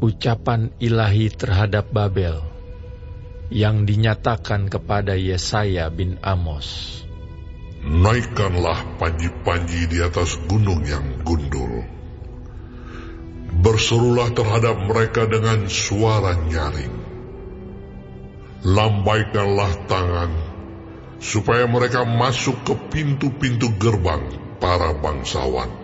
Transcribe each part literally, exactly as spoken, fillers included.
Ucapan ilahi terhadap Babel yang dinyatakan kepada Yesaya bin Amos. Naikkanlah panji-panji di atas gunung yang gundul. Berserulah terhadap mereka dengan suara nyaring. Lambaikanlah tangan, supaya mereka masuk ke pintu-pintu gerbang para bangsawan.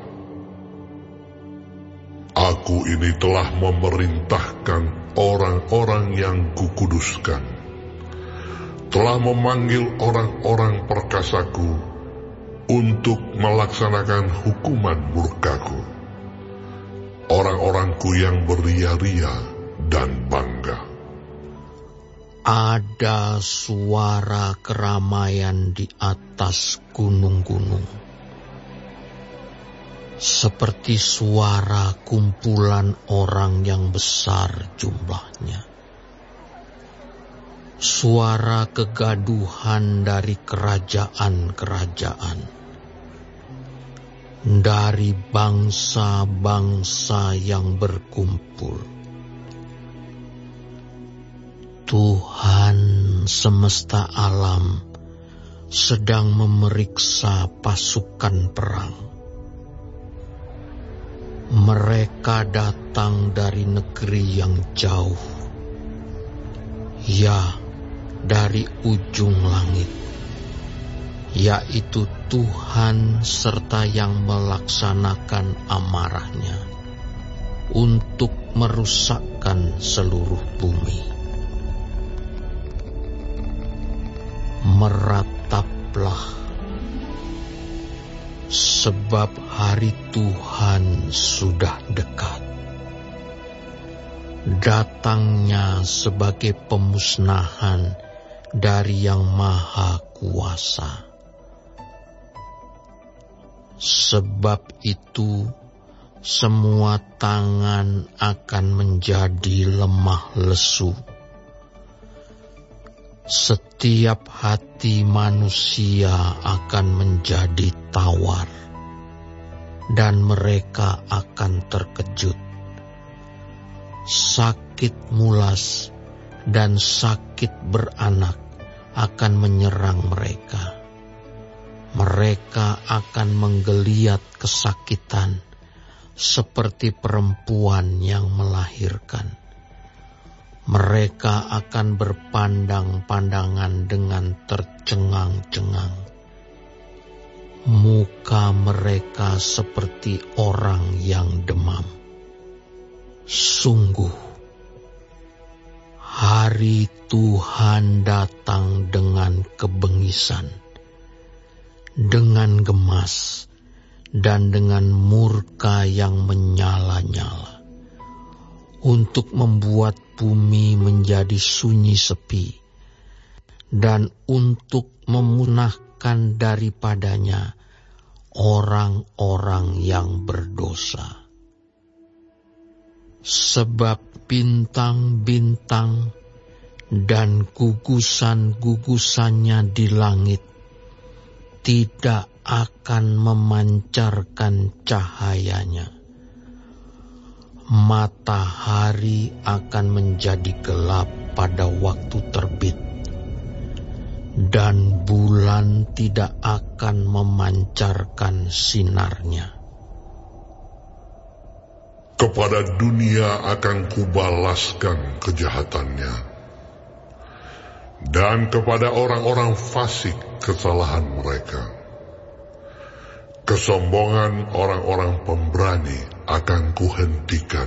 Aku ini telah memerintahkan orang-orang yang kukuduskan, telah memanggil orang-orang perkasaku untuk melaksanakan hukuman murkaku, orang-orangku yang beria-ria dan bangga. Ada suara keramaian di atas gunung-gunung, seperti suara kumpulan orang yang besar jumlahnya. Suara kegaduhan dari kerajaan-kerajaan, dari bangsa-bangsa yang berkumpul. Tuhan semesta alam sedang memeriksa pasukan perang. Mereka datang dari negeri yang jauh, ya, dari ujung langit, yaitu Tuhan serta yang melaksanakan amarahnya untuk merusakkan seluruh bumi. Merataplah, sebab hari Tuhan sudah dekat. Datangnya sebagai pemusnahan dari Yang Maha Kuasa. Sebab itu semua tangan akan menjadi lemah lesu. Setiap hati manusia akan menjadi tawar, dan mereka akan terkejut. Sakit mulas dan sakit beranak akan menyerang mereka. Mereka akan menggeliat kesakitan seperti perempuan yang melahirkan. Mereka akan berpandang-pandangan dengan tercengang-cengang. Muka mereka seperti orang yang demam. Sungguh, hari Tuhan datang dengan kebengisan, dengan gemas, dan dengan murka yang menyala-nyala, untuk membuat bumi menjadi sunyi sepi, dan untuk memusnahkan daripadanya orang-orang yang berdosa. Sebab bintang-bintang dan gugusan-gugusannya di langit tidak akan memancarkan cahayanya. Matahari akan menjadi gelap pada waktu terbit, dan bulan tidak akan memancarkan sinarnya. Kepada dunia akan kubalaskan kejahatannya, dan kepada orang-orang fasik kesalahan mereka. Kesombongan orang-orang pemberani akan kuhentikan,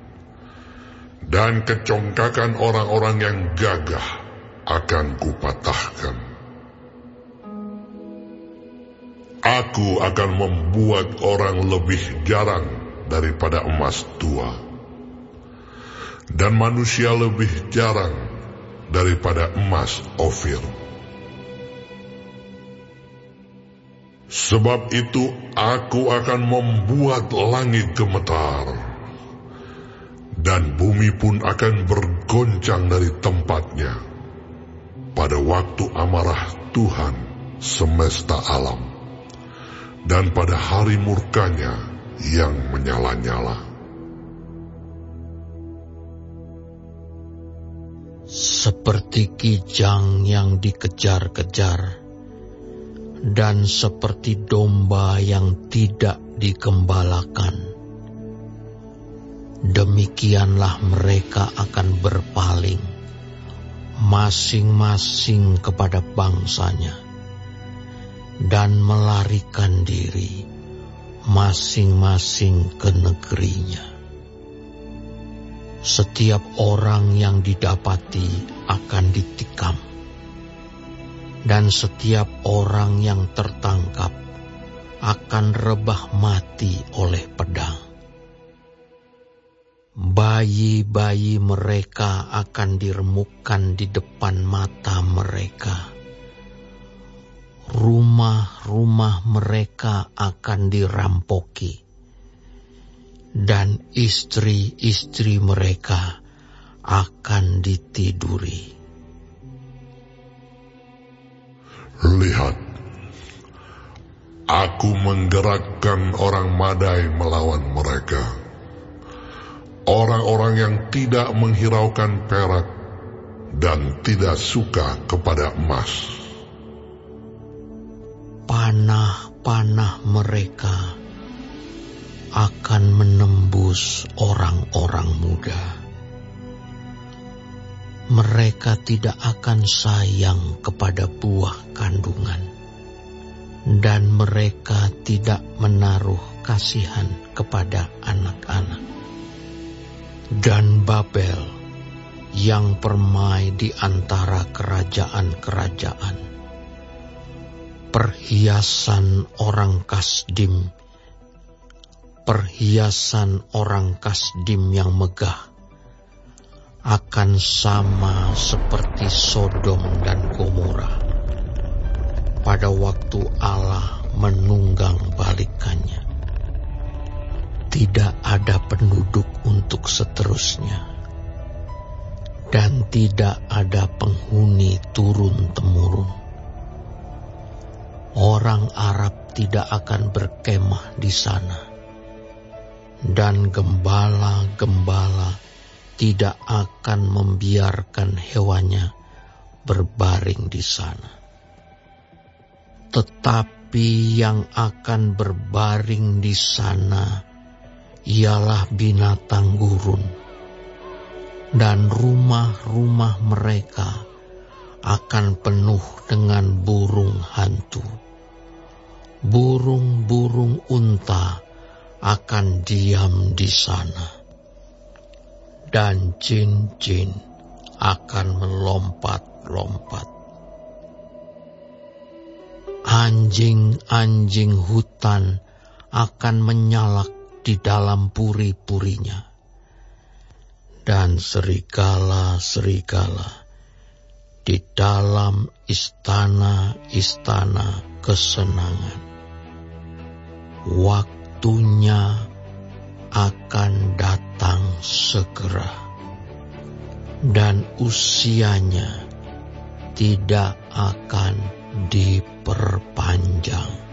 dan kecongkakan orang-orang yang gagah akan kupatahkan. Aku akan membuat orang lebih jarang daripada emas tua, dan manusia lebih jarang daripada emas Ofir. Sebab itu aku akan membuat langit gemetar, dan bumi pun akan bergoncang dari tempatnya pada waktu amarah Tuhan semesta alam, dan pada hari murkanya yang menyala-nyala. seperti kijang yang dikejar-kejar, dan seperti domba yang tidak digembalakan. Demikianlah mereka akan berpaling, masing-masing kepada bangsanya, dan melarikan diri, masing-masing ke negerinya. Setiap orang yang didapati akan ditikam, dan setiap orang yang tertangkap akan rebah mati oleh pedang. Bayi-bayi mereka akan diremukkan di depan mata mereka. Rumah-rumah mereka akan dirampoki, dan istri-istri mereka akan ditiduri. Lihat, aku menggerakkan orang Madai melawan mereka. Orang-orang yang tidak menghiraukan perak dan tidak suka kepada emas. Panah-panah mereka akan menembus orang-orang muda. Mereka tidak akan sayang kepada buah kandungan, dan mereka tidak menaruh kasihan kepada anak-anak. Dan Babel yang permai di antara kerajaan-kerajaan, perhiasan orang Kasdim, perhiasan orang Kasdim yang megah, akan sama seperti Sodom dan Gomora pada waktu Allah menunggang balikannya. Tidak ada penduduk untuk seterusnya, dan tidak ada penghuni turun-temurun. Orang Arab tidak akan berkemah di sana, dan gembala-gembala tidak akan membiarkan hewannya berbaring di sana. Tetapi yang akan berbaring di sana ialah binatang gurun, dan rumah-rumah mereka akan penuh dengan burung hantu. Burung-burung unta akan diam di sana, dan jin-jin akan melompat-lompat. Anjing-anjing hutan akan menyalak di dalam puri-purinya, dan serigala-serigala di dalam istana-istana kesenangan. Waktunya akan datang segera, dan usianya tidak akan diperpanjang.